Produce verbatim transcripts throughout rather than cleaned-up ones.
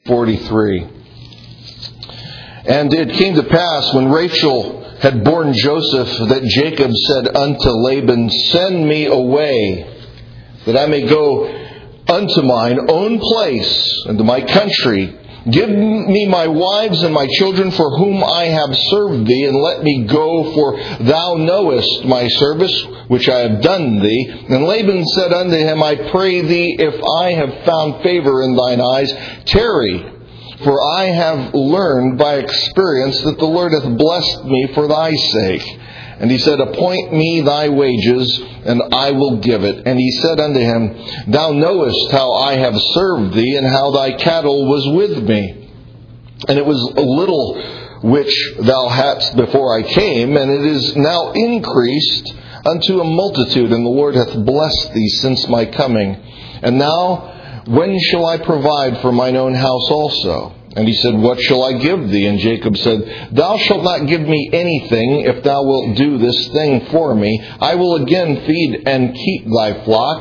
forty-three. And it came to pass when Rachel had borne Joseph that Jacob said unto Laban, Send me away, that I may go unto mine own place and to my country. Give me my wives and my children for whom I have served thee, and let me go, for thou knowest my service which I have done thee. And Laban said unto him, I pray thee, if I have found favor in thine eyes, tarry. For I have learned by experience that the Lord hath blessed me for thy sake. And he said, Appoint me thy wages, and I will give it. And he said unto him, Thou knowest how I have served thee, and how thy cattle was with me. And it was little which thou hadst before I came, and it is now increased unto a multitude, and the Lord hath blessed thee since my coming. And now, when shall I provide for mine own house also? And he said, What shall I give thee? And Jacob said, Thou shalt not give me anything if thou wilt do this thing for me. I will again feed and keep thy flock.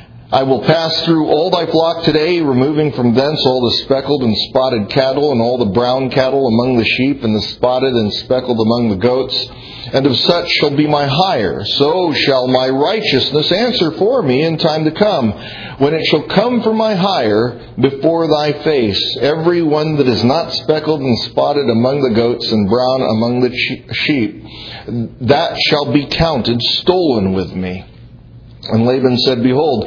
I will pass through all thy flock today, removing from thence all the speckled and spotted cattle, and all the brown cattle among the sheep, and the spotted and speckled among the goats. And of such shall be my hire. So shall my righteousness answer for me in time to come, when it shall come for my hire before thy face. Every one that is not speckled and spotted among the goats, and brown among the sheep, that shall be counted stolen with me. And Laban said, Behold,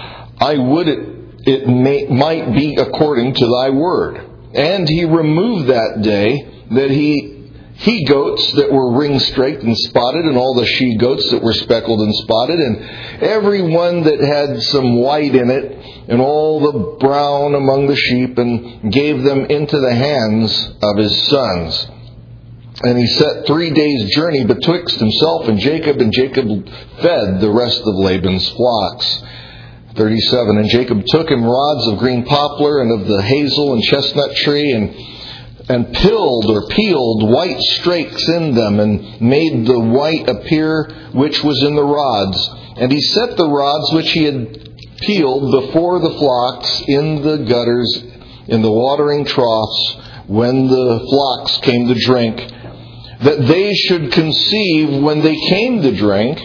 I would it, it may, might be according to thy word. And he removed that day that he he-goats that were ring-straked and spotted, and all the she-goats that were speckled and spotted, and every one that had some white in it, and all the brown among the sheep, and gave them into the hands of his sons. And he set three days' journey betwixt himself and Jacob, and Jacob fed the rest of Laban's flocks. thirty-seven. And Jacob took him rods of green poplar, and of the hazel and chestnut tree, and and pilled or peeled white strakes in them, and made the white appear which was in the rods. And he set the rods which he had peeled before the flocks in the gutters, in the watering troughs, when the flocks came to drink, that they should conceive when they came to drink.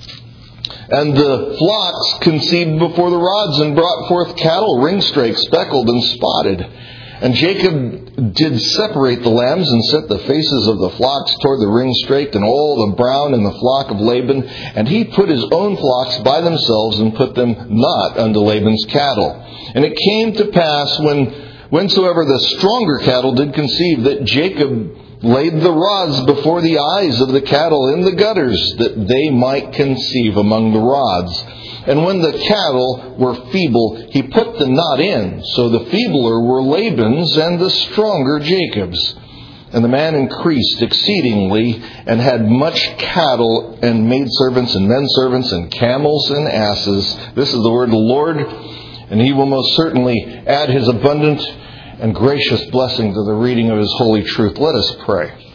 And the flocks conceived before the rods, and brought forth cattle ring-straked, speckled, and spotted. And Jacob did separate the lambs, and set the faces of the flocks toward the ring-straked, and all the brown in the flock of Laban. And he put his own flocks by themselves, and put them not unto Laban's cattle. And it came to pass, when whensoever the stronger cattle did conceive, that Jacob laid the rods before the eyes of the cattle in the gutters, that they might conceive among the rods. And when the cattle were feeble, he put them not in. So the feebler were Laban's, and the stronger Jacob's. And the man increased exceedingly, and had much cattle, and maidservants, and menservants, and camels, and asses. This is the word of the Lord, and he will most certainly add his abundant and gracious blessing to the reading of his holy truth. Let us pray.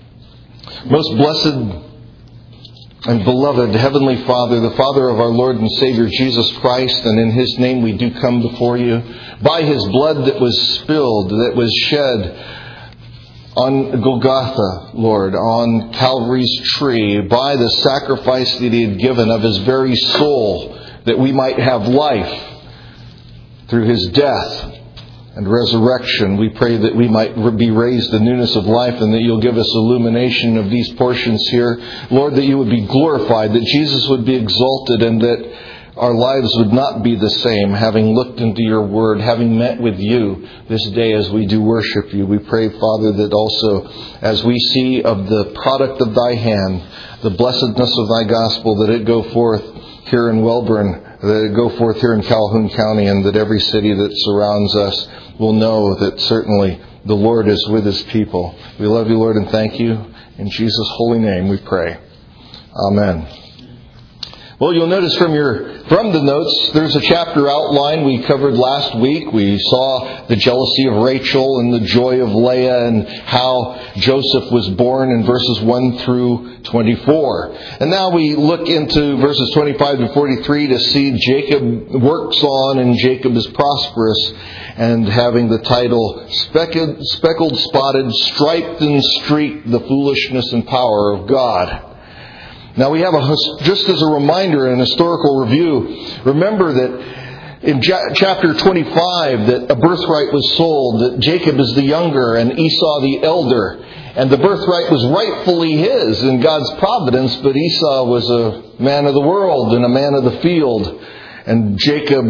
Most blessed and beloved Heavenly Father, the Father of our Lord and Savior Jesus Christ, and in His name we do come before you. By His blood that was spilled, that was shed on Golgotha, Lord, on Calvary's tree, by the sacrifice that He had given of His very soul, that we might have life through His death and resurrection. We pray that we might be raised to newness of life, and that you'll give us illumination of these portions here. Lord, that you would be glorified, that Jesus would be exalted, and that our lives would not be the same, having looked into your word, having met with you this day as we do worship you. We pray, Father, that also as we see of the product of thy hand, the blessedness of thy gospel, that it go forth here in Welborn, that it go forth here in Calhoun County, and that every city that surrounds us will know that certainly the Lord is with His people. We love you, Lord, and thank you. In Jesus' holy name we pray. Amen. Well, you'll notice from your from the notes, there's a chapter outline we covered last week. We saw the jealousy of Rachel and the joy of Leah and how Joseph was born in verses one through twenty-four. And now we look into verses twenty-five to forty-three to see Jacob works on and Jacob is prosperous, and having the title Speckled, speckled Spotted, Striped and Streaked, the Foolishness and Power of God. Now we have a, just as a reminder and historical review, remember that in chapter twenty-five that a birthright was sold, that Jacob is the younger and Esau the elder. And the birthright was rightfully his in God's providence, but Esau was a man of the world and a man of the field. And Jacob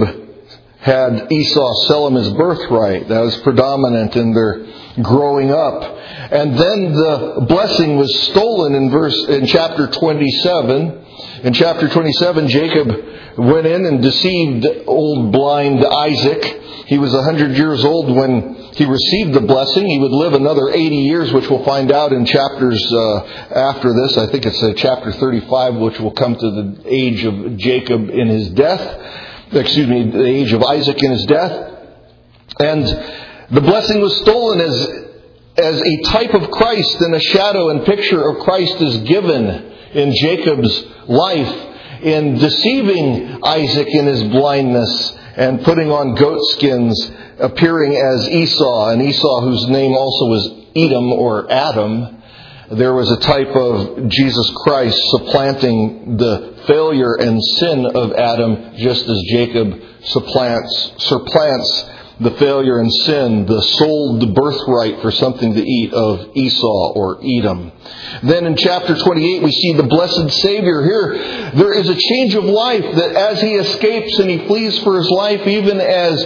had Esau sell him his birthright. That was predominant in their growing up. And then the blessing was stolen in verse in chapter twenty-seven. In chapter twenty-seven, Jacob went in and deceived old blind Isaac. He was one hundred years old when he received the blessing. He would live another eighty years, which we'll find out in chapters uh, after this. I think it's uh, chapter thirty-five, which will come to the age of Jacob in his death. Excuse me, the age of Isaac in his death. And the blessing was stolen as as a type of Christ, and a shadow and picture of Christ is given in Jacob's life in deceiving Isaac in his blindness and putting on goat skins, appearing as Esau, and Esau whose name also was Edom or Adam. There was a type of Jesus Christ supplanting the failure and sin of Adam, just as Jacob supplants, surplants the failure and sin, the sold birthright for something to eat of Esau or Edom. Then in chapter twenty-eight we see the blessed Savior. Here there is a change of life, that as he escapes and he flees for his life, even as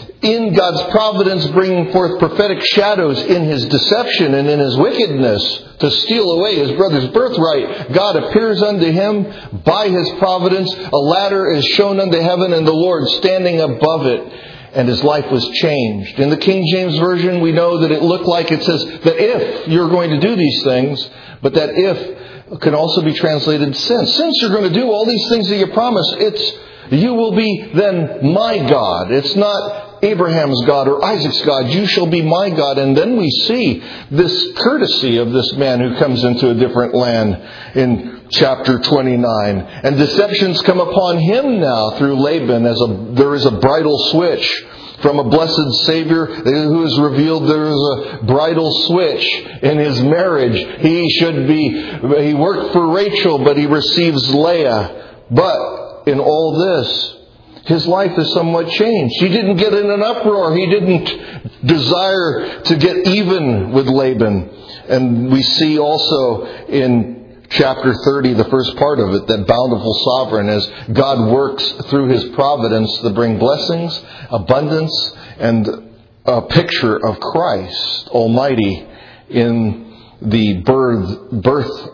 in God's providence bringing forth prophetic shadows in his deception and in his wickedness to steal away his brother's birthright, God appears unto him by his providence. A ladder is shown unto heaven and the Lord standing above it. And his life was changed. In the King James Version, we know that it looked like it says that if you're going to do these things, but that if can also be translated since. Since you're going to do all these things that you promise, it's you will be then my God. It's not Abraham's God or Isaac's God. You shall be my God. And then we see this courtesy of this man who comes into a different land in chapter twenty-nine. And deceptions come upon him now through Laban, as a, there is a bridal switch. From a blessed Savior who is revealed, there is a bridal switch in his marriage. He should be, he worked for Rachel, but he receives Leah. But in all this, his life is somewhat changed. He didn't get in an uproar. He didn't desire to get even with Laban. And we see also in chapter thirty, the first part of it, that bountiful sovereign, as God works through his providence to bring blessings, abundance, and a picture of Christ Almighty in the birth, birth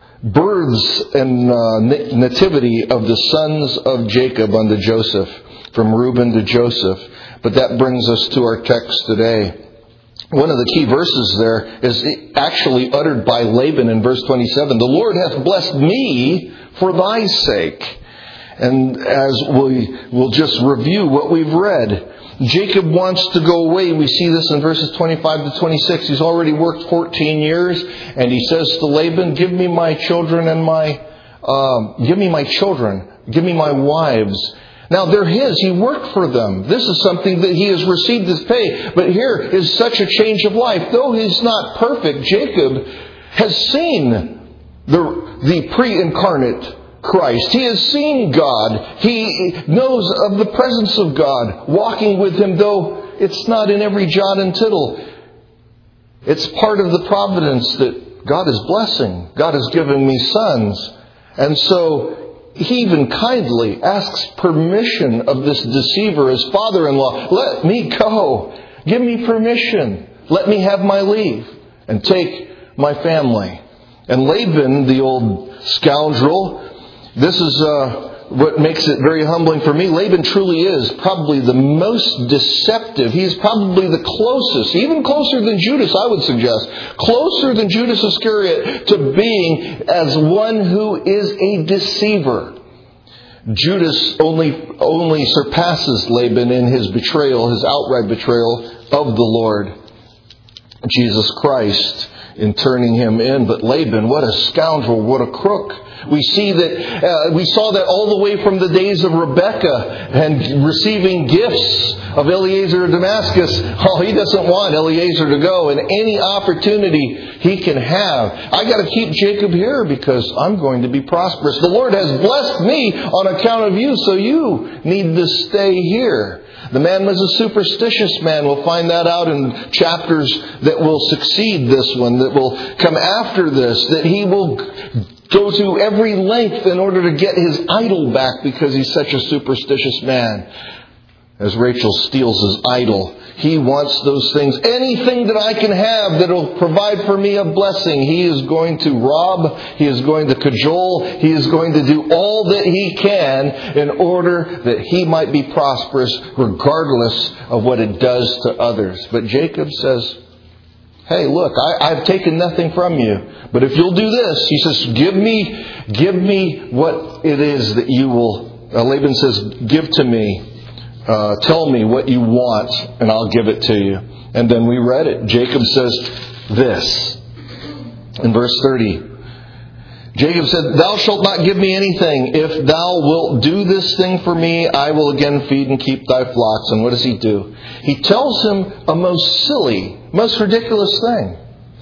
births and uh, nativity of the sons of Jacob unto Joseph, from Reuben to Joseph. But that brings us to our text today. One of the key verses there is actually uttered by Laban in verse twenty-seven. The Lord hath blessed me for thy sake. And as we will just review what we've read, Jacob wants to go away. We see this in verses twenty-five to twenty-six. He's already worked fourteen years, and he says to Laban, give me my children and my, uh, give me my children, give me my wives. Now they're his. He worked for them. This is something that he has received as pay. But here is such a change of life. Though he's not perfect, Jacob has seen the, the pre-incarnate Christ. He has seen God. He knows of the presence of God walking with him, though it's not in every jot and tittle. It's part of the providence that God is blessing. God has given me sons. And so he even kindly asks permission of this deceiver, his father-in-law. Let me go. Give me permission. Let me have my leave and take my family. And Laban, the old scoundrel, this is uh, what makes it very humbling for me. Laban truly is probably the most deceptive. He is probably the closest, even closer than Judas, I would suggest. Closer than Judas Iscariot to being as one who is a deceiver. Judas only, only surpasses Laban in his betrayal, his outright betrayal of the Lord Jesus Christ in turning him in. But Laban, what a scoundrel, what a crook. We see that, uh, we saw that all the way from the days of Rebekah and receiving gifts of Eliezer of Damascus. Oh, he doesn't want Eliezer to go, and any opportunity he can have. I got to keep Jacob here because I'm going to be prosperous. The Lord has blessed me on account of you, so you need to stay here. The man was a superstitious man. We'll find that out in chapters that will succeed this one, that will come after this, that he will go to every length in order to get his idol back because he's such a superstitious man. As Rachel steals his idol, he wants those things. Anything that I can have that will provide for me a blessing, he is going to rob, he is going to cajole, he is going to do all that he can in order that he might be prosperous regardless of what it does to others. But Jacob says, hey, look, I, I've taken nothing from you. But if you'll do this, he says, give me, give me what it is that you will. Uh, Laban says, give to me. Uh, tell me what you want, and I'll give it to you. And then we read it. Jacob says this in verse thirty. Jacob said, thou shalt not give me anything. If thou wilt do this thing for me, I will again feed and keep thy flocks. And what does he do? He tells him a most silly, most ridiculous thing.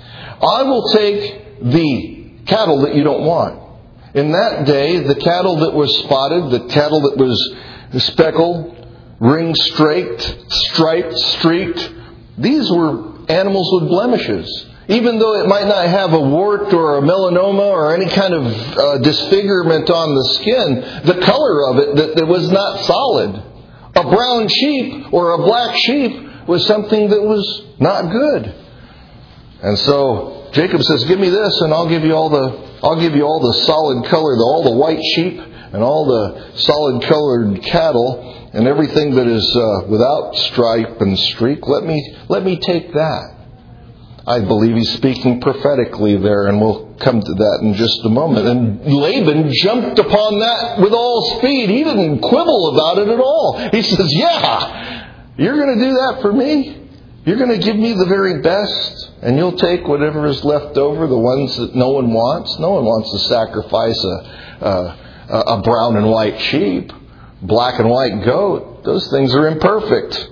I will take the cattle that you don't want. In that day, the cattle that was spotted, the cattle that was speckled, ring-straked, striped, streaked, these were animals with blemishes. Even though it might not have a wart or a melanoma or any kind of uh, disfigurement on the skin, the color of it that, that was not solid. A brown sheep or a black sheep was something that was not good. And so Jacob says, give me this and I'll give you all the I'll give you all the solid color, all the white sheep and all the solid colored cattle and everything that is uh, without stripe and streak. Let me let me take that. I believe he's speaking prophetically there, and we'll come to that in just a moment. And Laban jumped upon that with all speed. He didn't quibble about it at all. He says, yeah, you're going to do that for me? You're going to give me the very best, and you'll take whatever is left over, the ones that no one wants? No one wants to sacrifice a, a, a brown and white sheep, black and white goat. Those things are imperfect.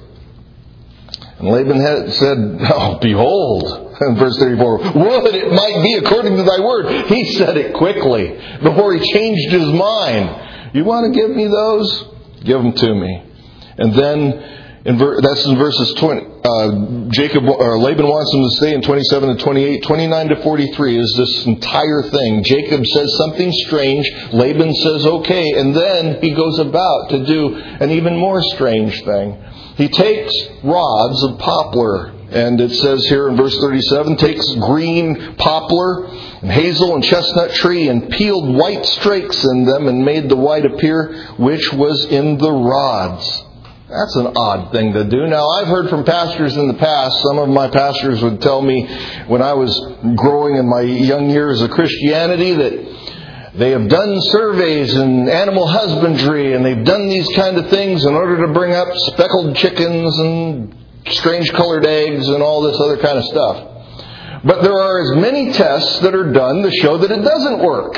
And Laban had said, oh, behold, in verse thirty-four, would it might be according to thy word. He said it quickly before he changed his mind. You want to give me those? Give them to me. And then, in ver- that's in verses twenty. Uh, Jacob or Laban wants him to stay in twenty-seven to twenty-eight. twenty-nine to forty-three is this entire thing. Jacob says something strange. Laban says okay. And then he goes about to do an even more strange thing. He takes rods of poplar, and it says here in verse thirty-seven, takes green poplar and hazel and chestnut tree and peeled white strakes in them and made the white appear which was in the rods. That's an odd thing to do. Now, I've heard from pastors in the past, some of my pastors would tell me when I was growing in my young years of Christianity that they have done surveys in animal husbandry, and they've done these kind of things in order to bring up speckled chickens and strange colored eggs and all this other kind of stuff. But there are as many tests that are done to show that it doesn't work.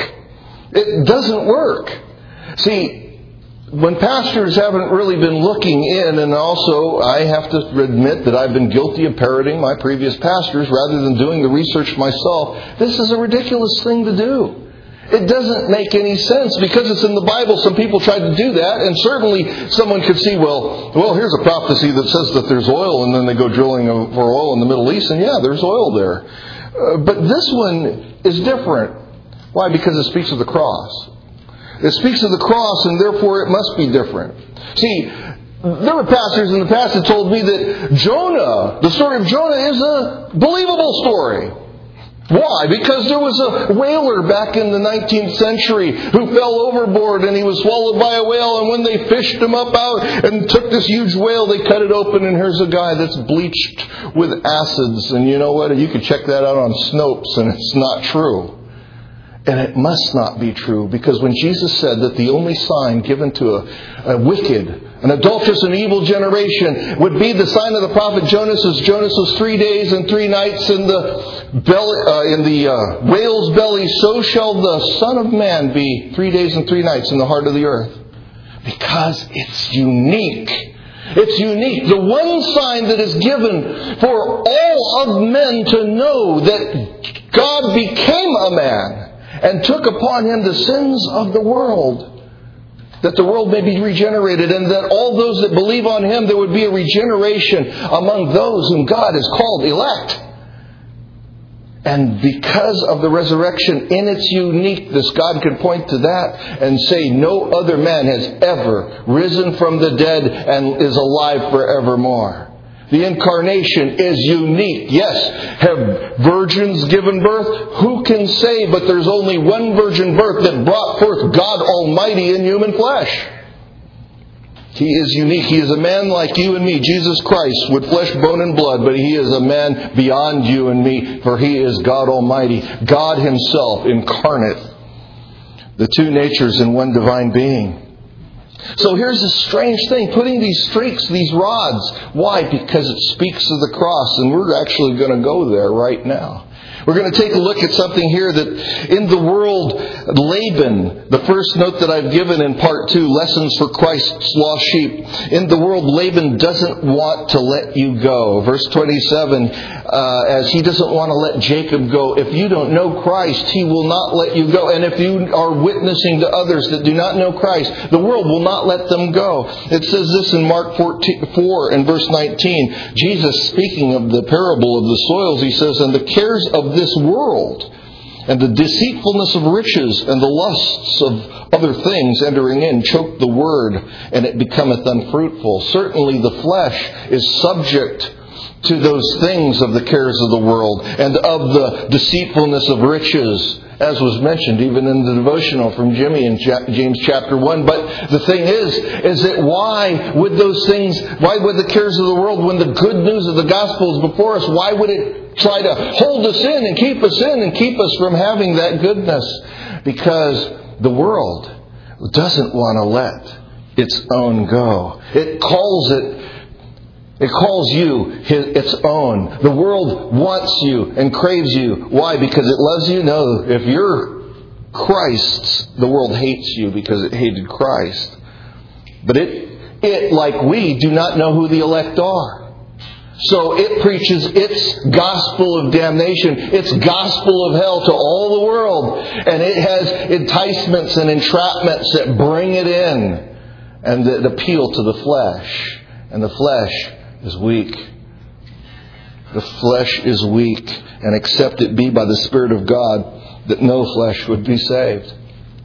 It doesn't work. See, when pastors haven't really been looking in, and also I have to admit that I've been guilty of parroting my previous pastors rather than doing the research myself, this is a ridiculous thing to do. It doesn't make any sense because it's in the Bible. Some people tried to do that, and certainly someone could see, well, well, here's a prophecy that says that there's oil, and then they go drilling for oil in the Middle East, and yeah, there's oil there. Uh, but this one is different. Why? Because it speaks of the cross. It speaks of the cross, and therefore it must be different. See, there were pastors in the past that told me that Jonah, the story of Jonah, is a believable story. Why? Because there was a whaler back in the nineteenth century who fell overboard and he was swallowed by a whale, and when they fished him up out and took this huge whale, they cut it open, and here's a guy that's bleached with acids. And you know what? You could check that out on Snopes, and it's not true. And it must not be true, because when Jesus said that the only sign given to a, a wicked, an adulterous and evil generation would be the sign of the prophet Jonas, as Jonas was three days and three nights in the belly, uh, in the uh, whale's belly, so shall the Son of Man be three days and three nights in the heart of the earth. Because it's unique. It's unique. The one sign that is given for all of men to know that God became a man and took upon Him the sins of the world, that the world may be regenerated, and that all those that believe on Him, there would be a regeneration among those whom God has called elect. And because of the resurrection in its uniqueness, God could point to that and say no other man has ever risen from the dead and is alive forevermore. The incarnation is unique. Yes, have virgins given birth? Who can say? But there's only one virgin birth that brought forth God Almighty in human flesh. He is unique. He is a man like you and me. Jesus Christ with flesh, bone, and blood. But He is a man beyond you and me. For He is God Almighty. God Himself incarnate. The two natures in one divine being. So here's a strange thing. Putting these streaks, these rods. Why? Because it speaks of the cross. And we're actually going to go there right now. We're going to take a look at something here that in the world, Laban, the first note that I've given in part two, Lessons for Christ's Lost Sheep. In the world, Laban doesn't want to let you go. Verse twenty-seven, uh, as he doesn't want to let Jacob go. If you don't know Christ, he will not let you go. And if you are witnessing to others that do not know Christ, the world will not let them go. It says this in Mark four and verse nineteen. Jesus, speaking of the parable of the soils, He says, and the cares of this world, and the deceitfulness of riches, and the lusts of other things entering in, choke the word, and it becometh unfruitful. Certainly the flesh is subject to those things of the cares of the world, and of the deceitfulness of riches, as was mentioned even in the devotional from Jimmy in James chapter one. But the thing is, is that why would those things, why would the cares of the world, when the good news of the gospel is before us, why would it try to hold us in and keep us in and keep us from having that goodness? Because the world doesn't want to let its own go. It calls it It calls you its own. The world wants you and craves you. Why? Because it loves you? No. If you're Christ's, the world hates you because it hated Christ. But it, it, like we, do not know who the elect are. So it preaches its gospel of damnation, its gospel of hell to all the world. And it has enticements and entrapments that bring it in and that appeal to the flesh. And the flesh is weak. The flesh is weak. And except it be by the Spirit of God, that no flesh would be saved.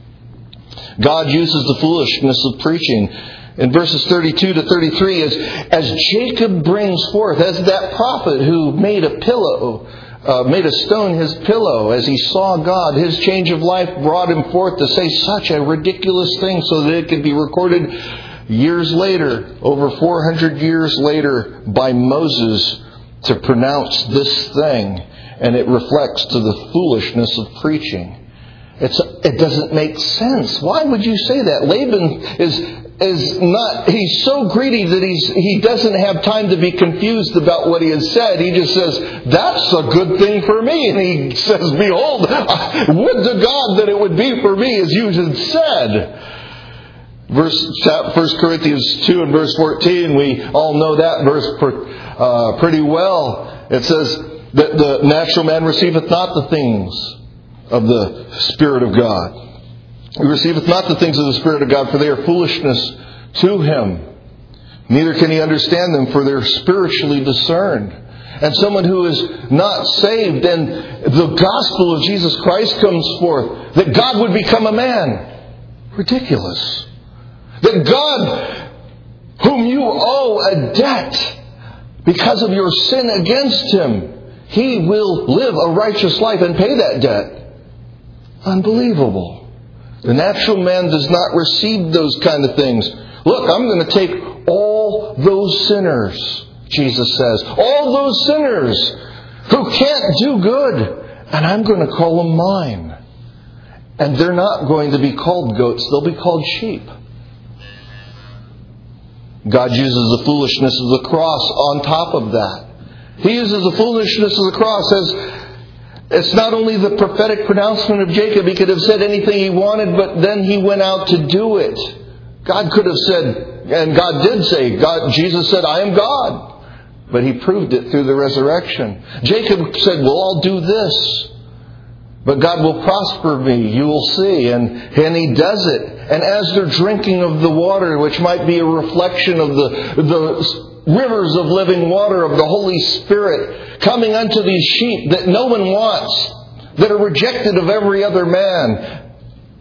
God uses the foolishness of preaching. In verses thirty-two to thirty-three, as, as Jacob brings forth, as that prophet who made a pillow, uh, made a stone his pillow, as he saw God, his change of life brought him forth to say such a ridiculous thing so that it could be recorded years later, over four hundred years later, by Moses to pronounce this thing. And it reflects to the foolishness of preaching. It's, it doesn't make sense. Why would you say that? Laban is, is not, he's so greedy that he's, he doesn't have time to be confused about what he has said. He just says, that's a good thing for me. And he says, behold, would to God that it would be for me as you had said. Verse, First Corinthians two and verse fourteen, we all know that verse uh, pretty well. It says that the natural man receiveth not the things of the Spirit of God. He receiveth not the things of the Spirit of God, for they are foolishness to him. Neither can he understand them, for they are spiritually discerned. And someone who is not saved, and the gospel of Jesus Christ comes forth, that God would become a man. Ridiculous. That God, whom you owe a debt because of your sin against Him, He will live a righteous life and pay that debt. Unbelievable. The natural man does not receive those kind of things. Look, I'm going to take all those sinners, Jesus says, all those sinners who can't do good, and I'm going to call them mine. And they're not going to be called goats. They'll be called sheep. God uses the foolishness of the cross on top of that. He uses the foolishness of the cross as it's not only the prophetic pronouncement of Jacob. He could have said anything he wanted, but then he went out to do it. God could have said, and God did say, God, Jesus said, I am God. But He proved it through the resurrection. Jacob said, well, I'll do this. But God will prosper me, you will see. And, and He does it. And as they're drinking of the water, which might be a reflection of the, the rivers of living water of the Holy Spirit, coming unto these sheep that no one wants, that are rejected of every other man,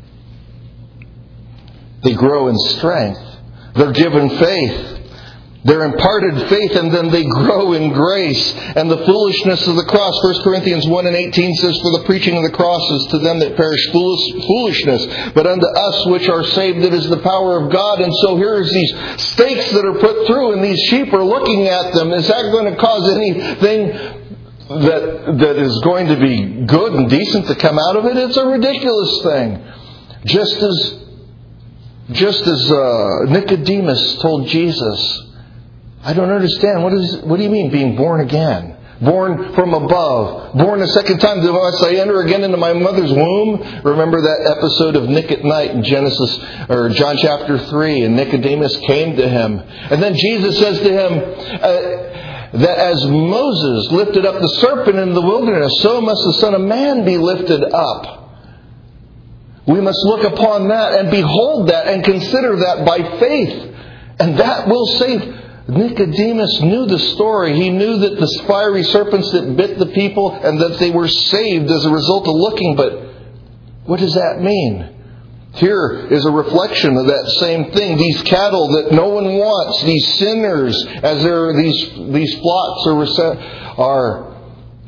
they grow in strength. They're given faith. They're imparted faith, and then they grow in grace. And the foolishness of the cross, First Corinthians one and eighteen says, for the preaching of the cross is to them that perish foolish, foolishness, but unto us which are saved it is the power of God. And so here's these stakes that are put through, and these sheep are looking at them. Is that going to cause anything that that is going to be good and decent to come out of it? It's a ridiculous thing. Just as, just as uh, Nicodemus told Jesus, I don't understand. What is? What do you mean being born again? Born from above. Born a second time. Must I enter again into my mother's womb? Remember that episode of Nick at Night in Genesis or John chapter three, and Nicodemus came to him. And then Jesus says to him uh, that as Moses lifted up the serpent in the wilderness, so must the Son of Man be lifted up. We must look upon that and behold that and consider that by faith. And that will save. Nicodemus knew the story. He knew that the fiery serpents that bit the people and that they were saved as a result of looking. But what does that mean? Here is a reflection of that same thing. These cattle that no one wants, these sinners, as there are these these flocks are, are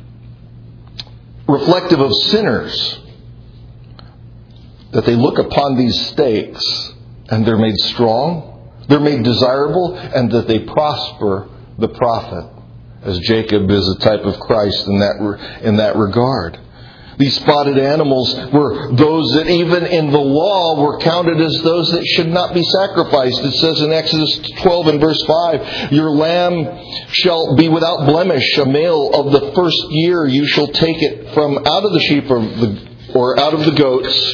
reflective of sinners. That they look upon these stakes and they're made strong. They're made desirable, and that they prosper the prophet, as Jacob is a type of Christ in that in that regard. These spotted animals were those that even in the law were counted as those that should not be sacrificed. It says in Exodus twelve and verse five, your lamb shall be without blemish, a male of the first year. You shall take it from out of the sheep or, the, or out of the goats.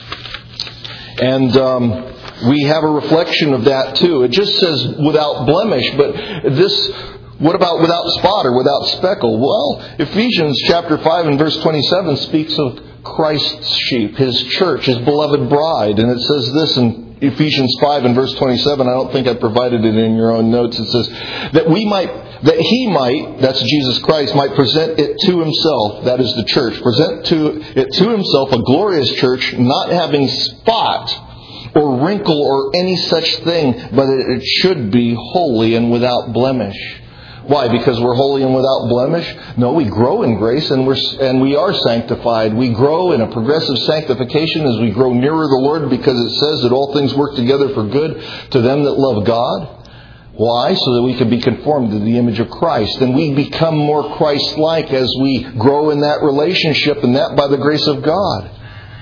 And Um, we have a reflection of that too. It just says without blemish, but this, what about without spot or without speckle? Well, Ephesians chapter five and verse twenty-seven speaks of Christ's sheep, His church, His beloved bride. And it says this in Ephesians five and verse twenty-seven. I don't think I provided it in your own notes. It says that we might, that He might, that's Jesus Christ, might present it to Himself, that is the church, present to it to Himself a glorious church, not having spot or wrinkle or any such thing, but it should be holy and without blemish. Why? Because we're holy and without blemish? No, we grow in grace and we're and we are sanctified. We grow in a progressive sanctification as we grow nearer the Lord, because it says that all things work together for good to them that love God. Why? So that we can be conformed to the image of Christ. And we become more Christ-like as we grow in that relationship, and that by the grace of God.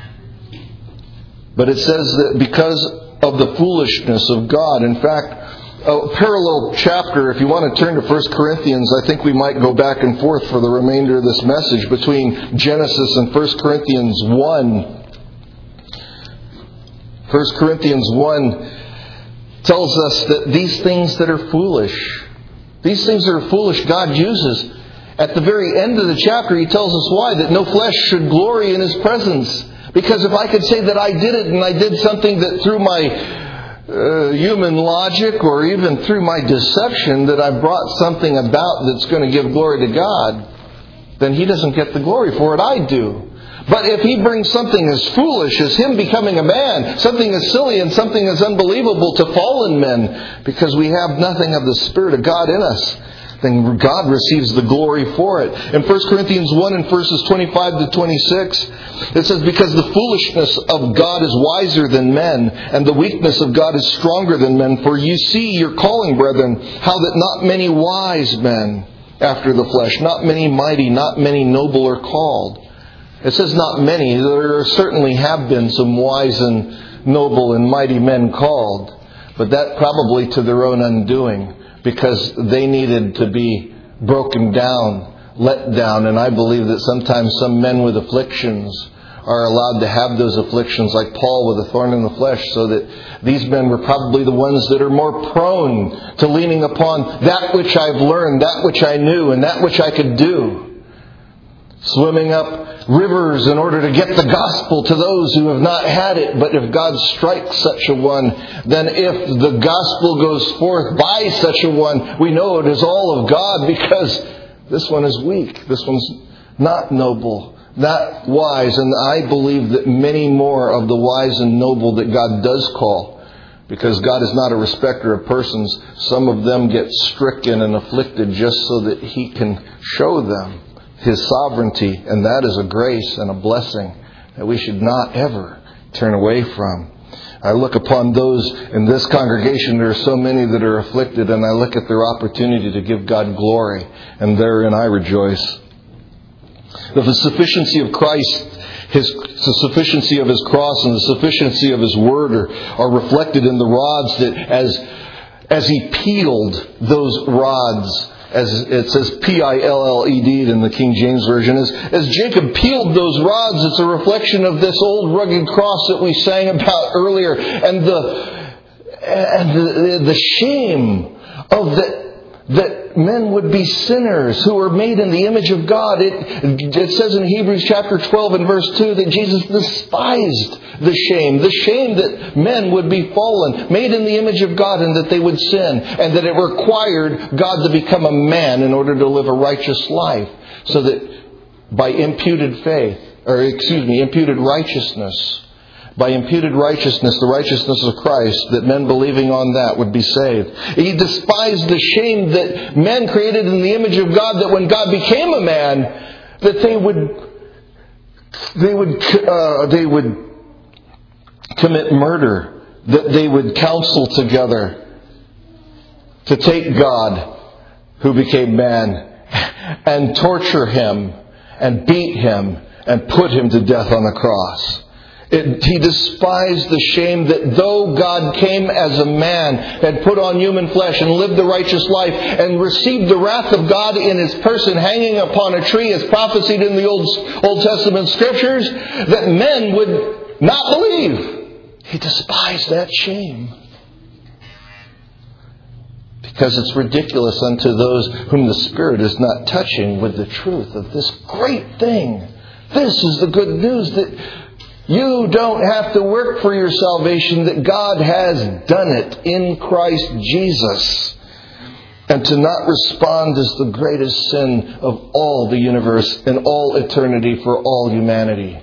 But it says that because of the foolishness of God. In fact, a parallel chapter, if you want to turn to First Corinthians, I think we might go back and forth for the remainder of this message between Genesis and First Corinthians one. First Corinthians one tells us that these things that are foolish, these things that are foolish, God uses. At the very end of the chapter, He tells us why, that no flesh should glory in His presence. Because if I could say that I did it and I did something that through my uh, human logic or even through my deception that I brought something about that's going to give glory to God, then He doesn't get the glory for it. I do. But if He brings something as foolish as Him becoming a man, something as silly and something as unbelievable to fallen men, because we have nothing of the Spirit of God in us, then God receives the glory for it. In First Corinthians one and verses twenty-five to twenty-six, it says, because the foolishness of God is wiser than men, and the weakness of God is stronger than men. For you see your calling, brethren, how that not many wise men after the flesh, not many mighty, not many noble are called. It says not many. There certainly have been some wise and noble and mighty men called, but that probably to their own undoing, because they needed to be broken down, let down. And I believe that sometimes some men with afflictions are allowed to have those afflictions, like Paul with a thorn in the flesh, so that these men were probably the ones that are more prone to leaning upon that which I've learned, that which I knew, and that which I could do. Swimming up rivers in order to get the gospel to those who have not had it. But if God strikes such a one, then if the gospel goes forth by such a one, we know it is all of God, because this one is weak. This one's not noble, not wise. And I believe that many more of the wise and noble that God does call, because God is not a respecter of persons, some of them get stricken and afflicted just so that He can show them His sovereignty. And that is a grace and a blessing that we should not ever turn away from. I look upon those in this congregation. There are so many that are afflicted, and I look at their opportunity to give God glory, and therein I rejoice. The sufficiency of Christ, His, the sufficiency of His cross, and the sufficiency of His word are, are reflected in the rods that as, as He peeled those rods, as it says P I L L E D in the King James Version, as, as Jacob peeled those rods, it's a reflection of this old rugged cross that we sang about earlier, and the and the, the shame of that that men would be sinners who were made in the image of God. It, it says in Hebrews chapter twelve and verse two that Jesus despised the shame. The shame that men would be fallen, made in the image of God, and that they would sin. And that it required God to become a man in order to live a righteous life. So that by imputed faith, or excuse me, imputed righteousness, by imputed righteousness, the righteousness of Christ, that men believing on that would be saved. He despised the shame that men created in the image of God, that when God became a man, that they would they would uh, they would commit murder, that they would counsel together to take God, who became man, and torture Him and beat Him and put Him to death on the cross. It, he despised the shame that though God came as a man, had put on human flesh and lived the righteous life and received the wrath of God in His person, hanging upon a tree as prophesied in the Old, Old Testament Scriptures, that men would not believe. He despised that shame. Because it's ridiculous unto those whom the Spirit is not touching with the truth of this great thing. This is the good news, that you don't have to work for your salvation, that God has done it in Christ Jesus. And to not respond is the greatest sin of all the universe and all eternity for all humanity.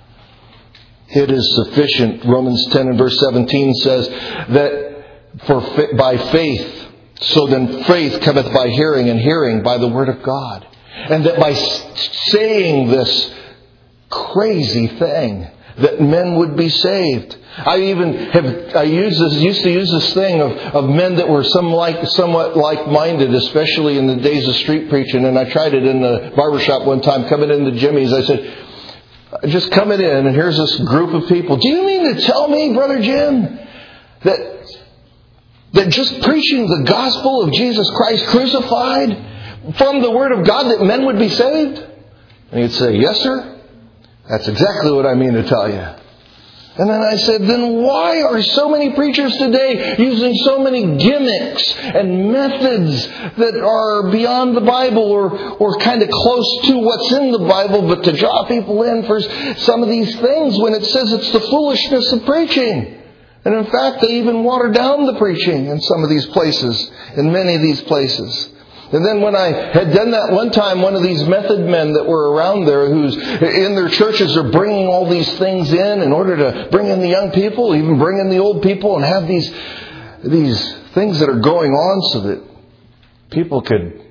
It is sufficient. Romans ten and verse seventeen says that for by faith, so then faith cometh by hearing, and hearing by the word of God. And that by saying this crazy thing, that men would be saved. I even have I use this, used to use this thing of, of men that were some like somewhat like-minded, especially in the days of street preaching. And I tried it in the barbershop one time, coming into Jimmy's. I said, just coming in, and here's this group of people. Do you mean to tell me, Brother Jim, that that just preaching the gospel of Jesus Christ crucified from the Word of God, that men would be saved? And he'd say, yes, sir. That's exactly what I mean to tell you. And then I said, then why are so many preachers today using so many gimmicks and methods that are beyond the Bible, or, or kind of close to what's in the Bible, but to draw people in for some of these things when it says it's the foolishness of preaching? And in fact, they even water down the preaching in some of these places, in many of these places. And then when I had done that one time, one of these method men that were around there, who's in their churches, are bringing all these things in in order to bring in the young people, even bring in the old people, and have these these things that are going on so that people could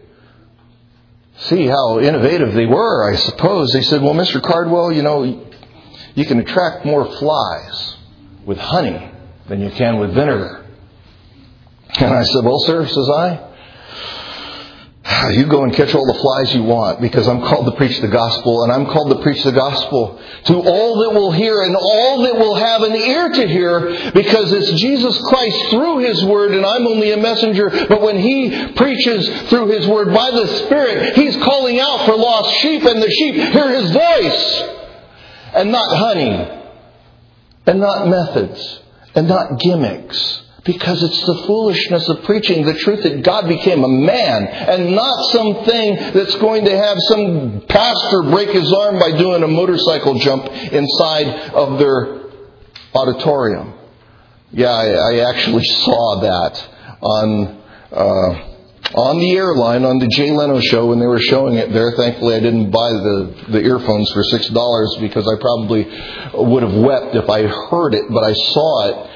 see how innovative they were, I suppose. They said, well, Mister Cardwell, you know, you can attract more flies with honey than you can with vinegar. And I said, well, sir, says I, You go and catch all the flies you want, because I'm called to preach the gospel, and I'm called to preach the gospel to all that will hear and all that will have an ear to hear, because it's Jesus Christ through His Word, and I'm only a messenger. But when He preaches through His Word by the Spirit, He's calling out for lost sheep, and the sheep hear His voice, and not honey, and not methods, and not gimmicks. Because it's the foolishness of preaching the truth that God became a man, and not something that's going to have some pastor break his arm by doing a motorcycle jump inside of their auditorium. Yeah, I, I actually saw that on uh, on the airline, on the Jay Leno show when they were showing it there. Thankfully, I didn't buy the, the earphones for six dollars, because I probably would have wept if I heard it, but I saw it.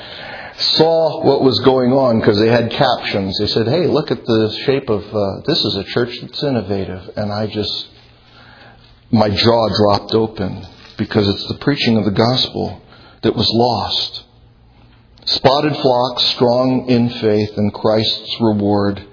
Saw what was going on, because they had captions. They said, hey, look at the shape of, uh, this is a church that's innovative. And I just, my jaw dropped open, because it's the preaching of the gospel that was lost. Spotted flocks, strong in faith, and Christ's reward.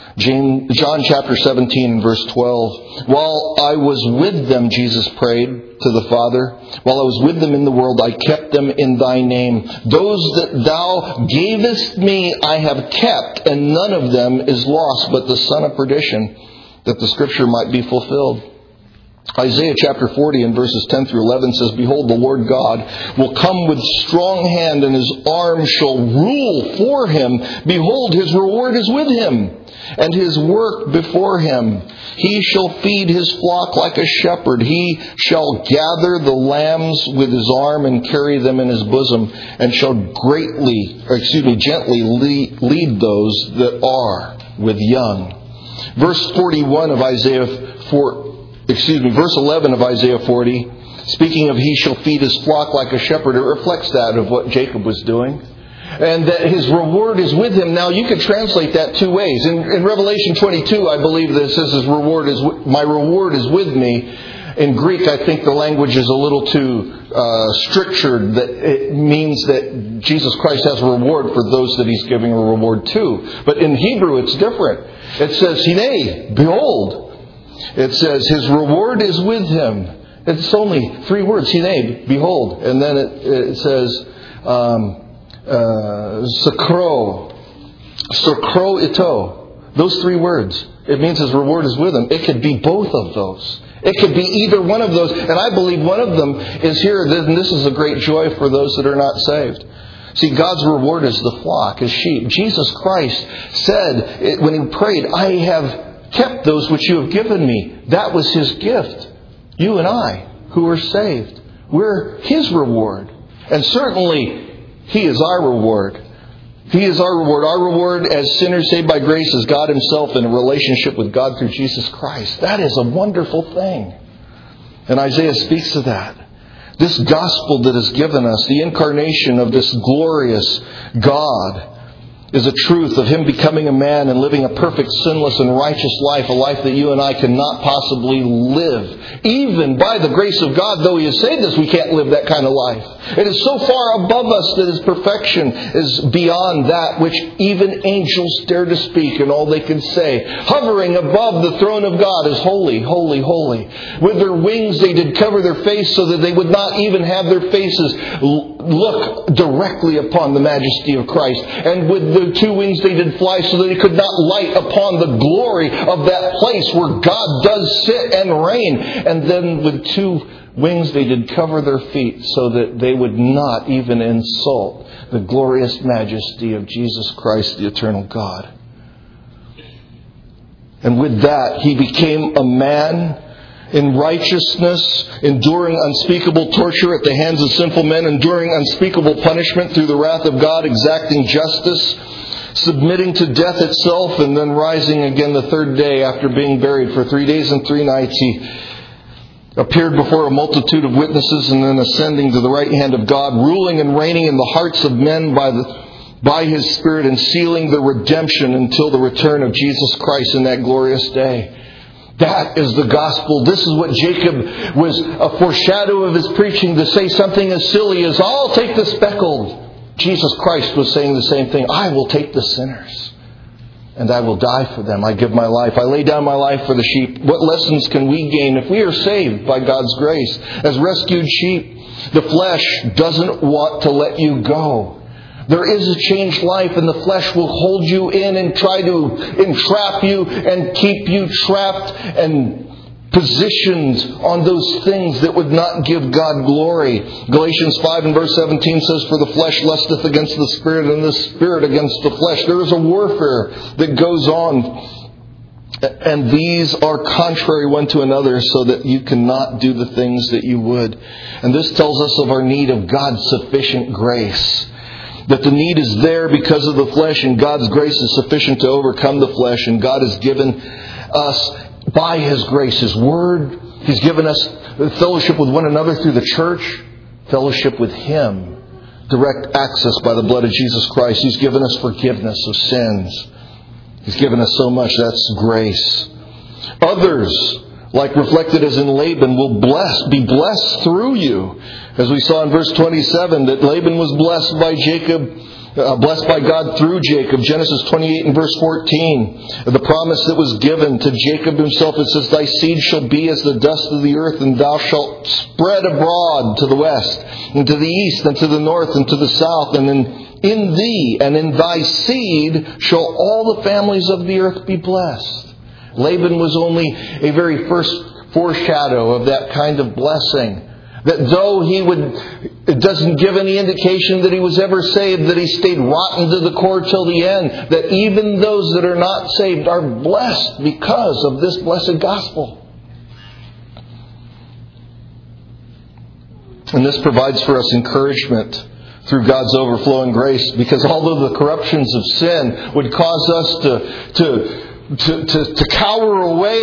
John chapter seventeen, verse twelve. While I was with them, Jesus prayed to the Father, while I was with them in the world, I kept them in Thy name. Those that Thou gavest me I have kept, and none of them is lost, but the son of perdition, that the scripture might be fulfilled. Isaiah chapter forty and verses ten through eleven says, Behold, the Lord God will come with strong hand, and His arm shall rule for Him. Behold, His reward is with Him, and His work before Him. He shall feed His flock like a shepherd. He shall gather the lambs with His arm and carry them in His bosom, and shall greatly, or excuse me, gently lead, lead those that are with young. Verse forty-one of Isaiah four. Excuse me, verse eleven of Isaiah forty, speaking of He shall feed His flock like a shepherd, it reflects that of what Jacob was doing. And that His reward is with him. Now, you could translate that two ways. In, in Revelation twenty-two, I believe that it says His reward is, my reward is with me. In Greek, I think the language is a little too uh, strictured. That it means that Jesus Christ has a reward for those that He's giving a reward to. But in Hebrew, it's different. It says, Hine, behold. It says, His reward is with Him. It's only three words, Hine, behold. And then it, it says, um, uh, Sakro, Sakro ito. Those three words. It means His reward is with Him. It could be both of those. It could be either one of those. And I believe one of them is here. And this is a great joy for those that are not saved. See, God's reward is the flock, His sheep. Jesus Christ said, when He prayed, I have kept those which you have given me. That was His gift. You and I, who are saved, we're His reward. And certainly, He is our reward. He is our reward. Our reward as sinners saved by grace is God Himself in a relationship with God through Jesus Christ. That is a wonderful thing. And Isaiah speaks of that. This gospel that is given us, the incarnation of this glorious God, is a truth of Him becoming a man and living a perfect, sinless, and righteous life, a life that you and I cannot possibly live. Even by the grace of God, though He has saved us, we can't live that kind of life. It is so far above us that His perfection is beyond that which even angels dare to speak, and all they can say. Hovering above the throne of God is holy, holy, holy. With their wings they did cover their face so that they would not even have their faces look directly upon the majesty of Christ. And with the two wings they did fly so that they could not light upon the glory of that place where God does sit and reign. And then with two wings they did cover their feet so that they would not even insult the glorious majesty of Jesus Christ, the eternal God. And with that, He became a man in righteousness, enduring unspeakable torture at the hands of sinful men, enduring unspeakable punishment through the wrath of God, exacting justice, submitting to death itself, and then rising again the third day after being buried. For three days and three nights He appeared before a multitude of witnesses, and then ascending to the right hand of God, ruling and reigning in the hearts of men by the by His Spirit, and sealing the redemption until the return of Jesus Christ in that glorious day. That is the gospel. This is what Jacob was a foreshadow of his preaching, to say something as silly as, I'll take the speckled. Jesus Christ was saying the same thing. I will take the sinners. and I will die for them. I give my life. I lay down my life for the sheep. What lessons can we gain if we are saved by God's grace? As rescued sheep, the flesh doesn't want to let you go. There is a changed life, and the flesh will hold you in and try to entrap you and keep you trapped and positioned on those things that would not give God glory. Galatians five and verse seventeen says, "For the flesh lusteth against the Spirit, and the Spirit against the flesh." There is a warfare that goes on, and these are contrary one to another, so that you cannot do the things that you would. And this tells us of our need of God's sufficient grace. That the need is there because of the flesh, and God's grace is sufficient to overcome the flesh. And God has given us, by His grace, His Word. He's given us fellowship with one another through the church, fellowship with Him, direct access by the blood of Jesus Christ. He's given us forgiveness of sins. He's given us so much. That's grace. Others, like reflected as in Laban, will bless, be blessed through you. As we saw in verse twenty-seven, that Laban was blessed by Jacob, uh, blessed by God through Jacob. Genesis twenty-eight and verse fourteen, the promise that was given to Jacob himself, it says, "Thy seed shall be as the dust of the earth, and thou shalt spread abroad to the west, and to the east, and to the north, and to the south, and in, in thee and in thy seed shall all the families of the earth be blessed." Laban was only a very first foreshadow of that kind of blessing. That though he would, it doesn't give any indication that he was ever saved, that he stayed rotten to the core till the end. That even those that are not saved are blessed because of this blessed gospel. And this provides for us encouragement through God's overflowing grace. Because although the corruptions of sin would cause us to, to To, to, to cower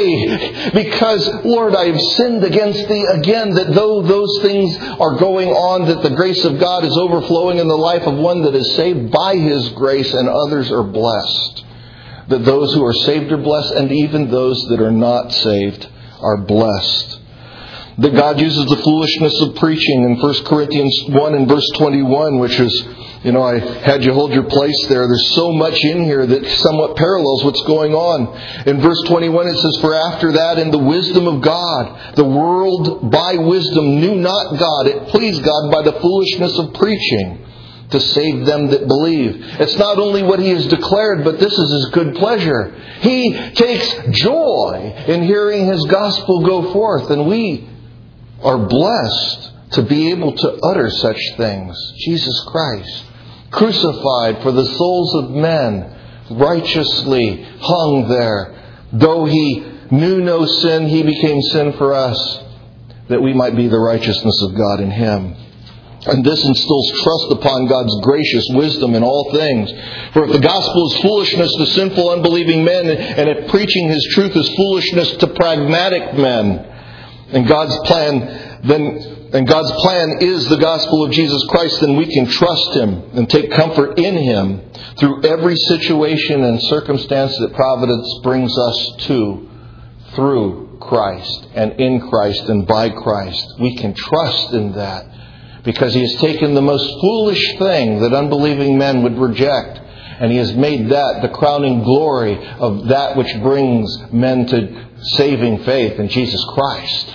away because, Lord, I have sinned against Thee again, that though those things are going on, that the grace of God is overflowing in the life of one that is saved by His grace, and others are blessed. That those who are saved are blessed, and even those that are not saved are blessed. That God uses the foolishness of preaching in First Corinthians one and verse twenty-one, which is, you know, I had you hold your place there. There's so much in here that somewhat parallels what's going on. In verse twenty-one it says, "For after that, in the wisdom of God, the world by wisdom knew not God. It pleased God by the foolishness of preaching to save them that believe." It's not only what He has declared, but this is His good pleasure. He takes joy in hearing His gospel go forth, and we are blessed to be able to utter such things. Jesus Christ, crucified for the souls of men, righteously hung there. Though He knew no sin, He became sin for us, that we might be the righteousness of God in Him. And this instills trust upon God's gracious wisdom in all things. For if the gospel is foolishness to sinful, unbelieving men, and if preaching His truth is foolishness to pragmatic men, and God's plan then and God's plan is the gospel of Jesus Christ, then we can trust Him and take comfort in Him through every situation and circumstance that providence brings us to, through Christ and in Christ and by Christ. We can trust in that because He has taken the most foolish thing that unbelieving men would reject, and He has made that the crowning glory of that which brings men to saving faith in Jesus Christ.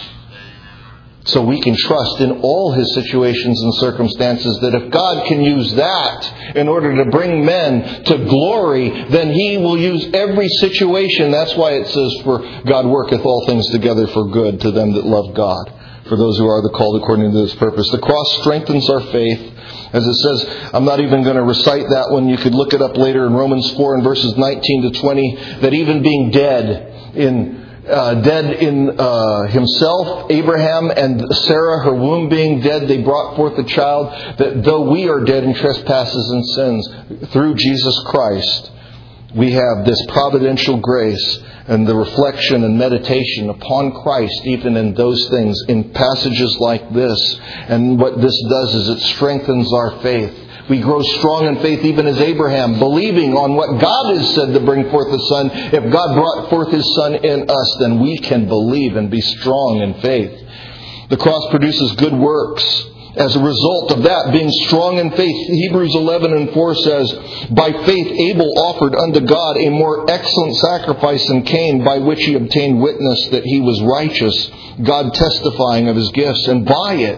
So we can trust in all His situations and circumstances that if God can use that in order to bring men to glory, then He will use every situation. That's why it says, "For God worketh all things together for good to them that love God, for those who are the called according to His purpose." The cross strengthens our faith. As it says, I'm not even going to recite that one. You could look it up later in Romans four and verses nineteen to twenty, that even being dead in Uh, dead in uh, himself, Abraham and Sarah, her womb being dead, they brought forth a child. That though we are dead in trespasses and sins, through Jesus Christ, we have this providential grace and the reflection and meditation upon Christ, even in those things, in passages like this. And what this does is it strengthens our faith. We grow strong in faith even as Abraham, believing on what God has said to bring forth the Son. If God brought forth His Son in us, then we can believe and be strong in faith. The cross produces good works. As a result of that, being strong in faith, Hebrews eleven and four says, by faith Abel offered unto God a more excellent sacrifice than Cain, by which he obtained witness that he was righteous, God testifying of his gifts. And by it,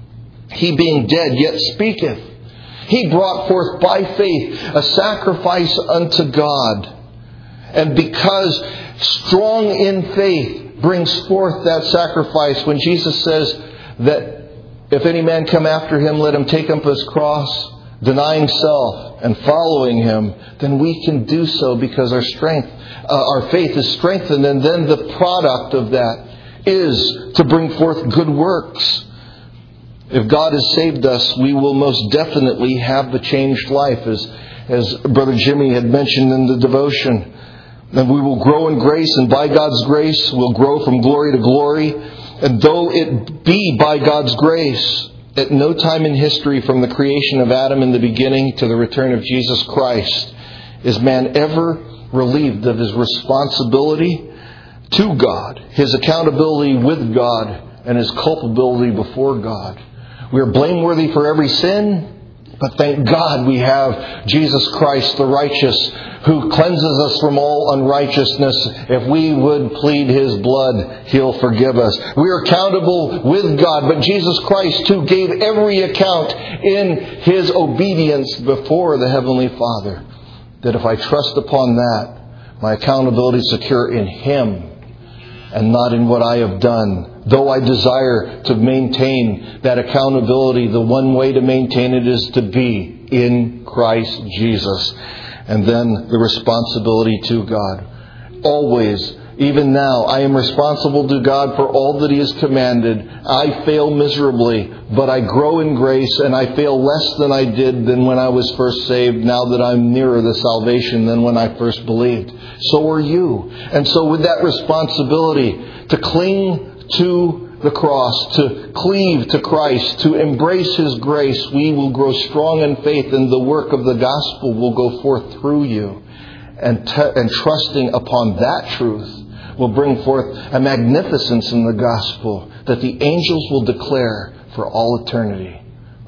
he being dead yet speaketh. He brought forth by faith a sacrifice unto God. And because strong in faith brings forth that sacrifice, when Jesus says that if any man come after him, let him take up his cross, denying self and following him, then we can do so because our strength, uh, our faith is strengthened. And then the product of that is to bring forth good works. If God has saved us, we will most definitely have the changed life, as, as Brother Jimmy had mentioned in the devotion. And we will grow in grace, and by God's grace, we'll grow from glory to glory. And though it be by God's grace, at no time in history from the creation of Adam in the beginning to the return of Jesus Christ is man ever relieved of his responsibility to God, his accountability with God, and his culpability before God. We are blameworthy for every sin, but thank God we have Jesus Christ the righteous, who cleanses us from all unrighteousness. If we would plead His blood, He'll forgive us. We are accountable with God, but Jesus Christ too gave every account in His obedience before the Heavenly Father. That if I trust upon that, my accountability is secure in Him and not in what I have done. Though I desire to maintain that accountability, the one way to maintain it is to be in Christ Jesus. And then the responsibility to God. Always, even now, I am responsible to God for all that He has commanded. I fail miserably, but I grow in grace, and I fail less than I did than when I was first saved, now that I'm nearer the salvation than when I first believed. So are you. And so with that responsibility to cling to the cross, to cleave to Christ, to embrace His grace, we will grow strong in faith, and the work of the gospel will go forth through you. And, te- and trusting upon that truth will bring forth a magnificence in the gospel that the angels will declare for all eternity.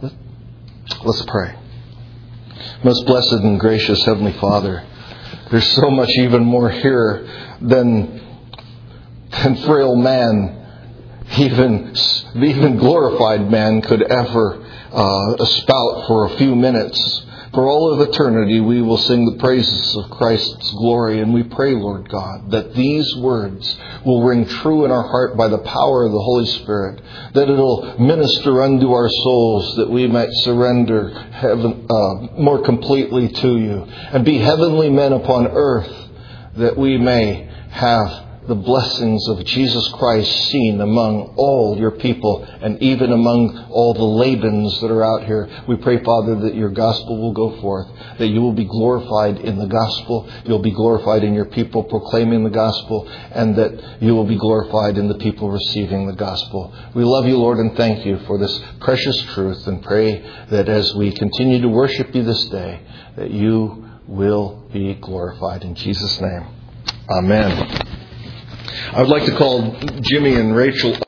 Let's pray. Most blessed and gracious Heavenly Father, there's so much even more here than, than frail man, even, even glorified man could ever uh, spout for a few minutes. For all of eternity, we will sing the praises of Christ's glory. And we pray, Lord God, that these words will ring true in our heart by the power of the Holy Spirit. That it'll minister unto our souls, that we might surrender heaven, uh, more completely to you. And be heavenly men upon earth, that we may have the blessings of Jesus Christ seen among all your people, and even among all the Labans that are out here. We pray, Father, that your gospel will go forth, that you will be glorified in the gospel, you'll be glorified in your people proclaiming the gospel, and that you will be glorified in the people receiving the gospel. We love you, Lord, and thank you for this precious truth, and pray that as we continue to worship you this day, that you will be glorified. In Jesus' name, amen. I would like to call Jimmy and Rachel